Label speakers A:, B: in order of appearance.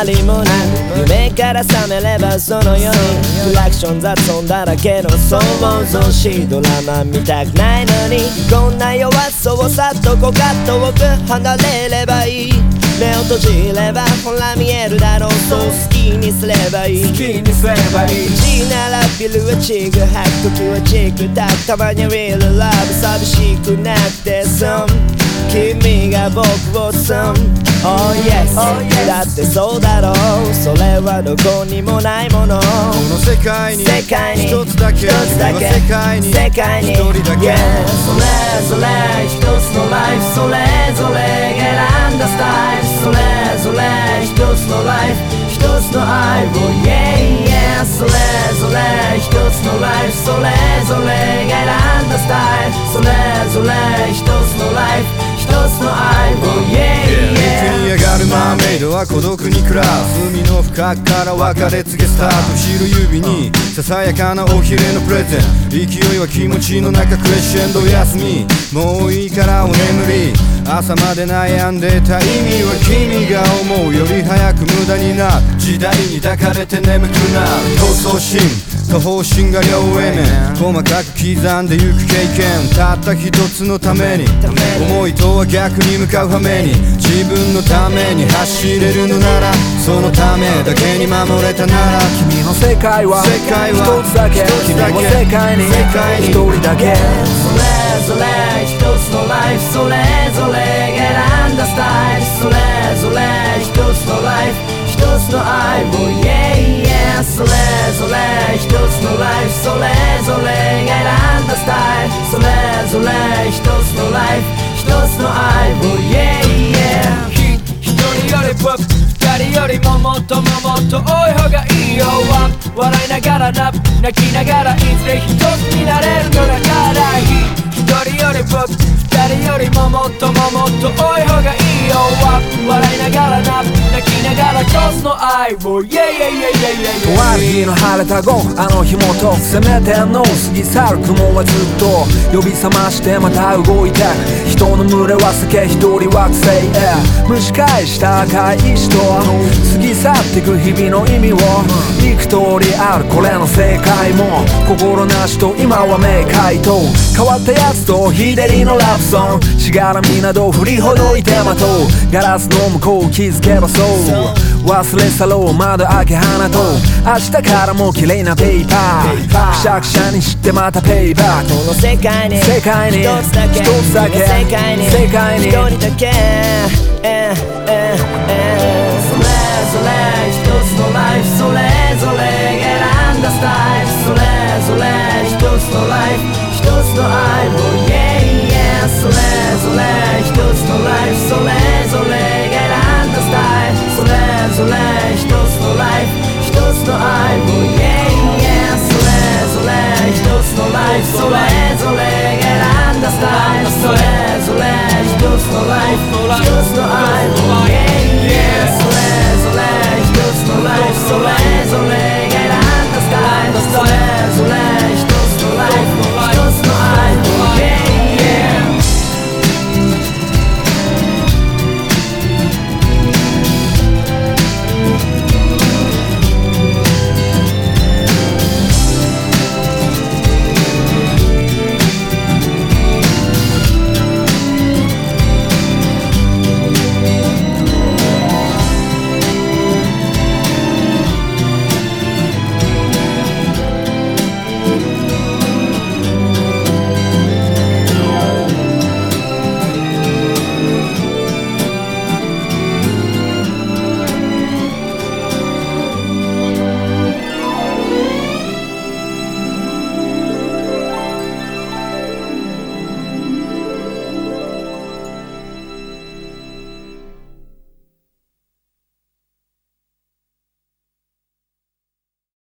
A: りもない夢から覚めればそのようにクラクション雑音だらけの想像しドラマ見たくないのにこんな弱さをさっとこかっと遠く離れればいい目を閉じればほら見えるだろうそう好きにすればいい好きにすればいいGならビルはチグ吐く時はチクタクたまに Real Love 寂しくなって君が僕をOh yes だってそうだろうそれはどこにもないものこ
B: の世界に一つだけ世界に一人だけ
A: それぞれ一つのライフそれぞれ選んだスタイルそれぞれ一つのライフ一つの愛を Yeah yeah それぞれ一つのライフそれぞれ選んだスタイルそれぞれ一つのライフ一つの愛を Yeah yeah
B: 陸に上がるマーメイドは孤独に暮らす海の深くから別れ告げスタート知る指にささやかなおひれのプレゼン勢いは気持ちの中クレッシェンド休みもういいからお眠り朝まで悩んでた意味は君が思うより早く無駄になる時代に抱かれて眠くなる闘争心と方針が両上面細かく刻んでゆく経験たった一つのために思いとは逆に向かう羽目に自分のために走れるのならそのためだけに守れたなら
C: 君の世界は一つだけ君も世界に一人だけ
A: それぞれ一つのライフそれぞれ選んだスタイルそれぞれ一つのライフ一つの愛を Yeah yeah それぞれ一つのライフそれぞれ選んだスタイルそれぞれ一つのライフ一つの愛を Yeah yeah 一人より僕二人よりももっとももっと多い方がいいよ笑いながら泣きながらいずれ一つになれるのだからいい一人より僕二人よりももっとももっと多い方がいいよ笑いながら泣きながら一つの愛を Yeah yeah yeah yeah yeah
C: とある日の晴れた午後あの日もとせめてんの過ぎ去る雲はずっと呼び覚ましてまた動いて人の群れは避け一人惑星へ蒸し返した赤い石と過ぎ去ってく日々の意味を幾通りあるこれの正解も心なしと今は明快と変わったやつと日照りのラブソングしがらみなど振りほどいてまとうガラスの向こう気づけばそう忘れ去ろう窓開け放とう明日からも綺麗なペーパーくしゃくしゃにしてまたペイバック
A: この世界に
C: 一つだけ
A: 世界に一人だけそれぞれ一つのライフそれぞれ選んだスタイルそれぞれ一つのライフ一つの愛を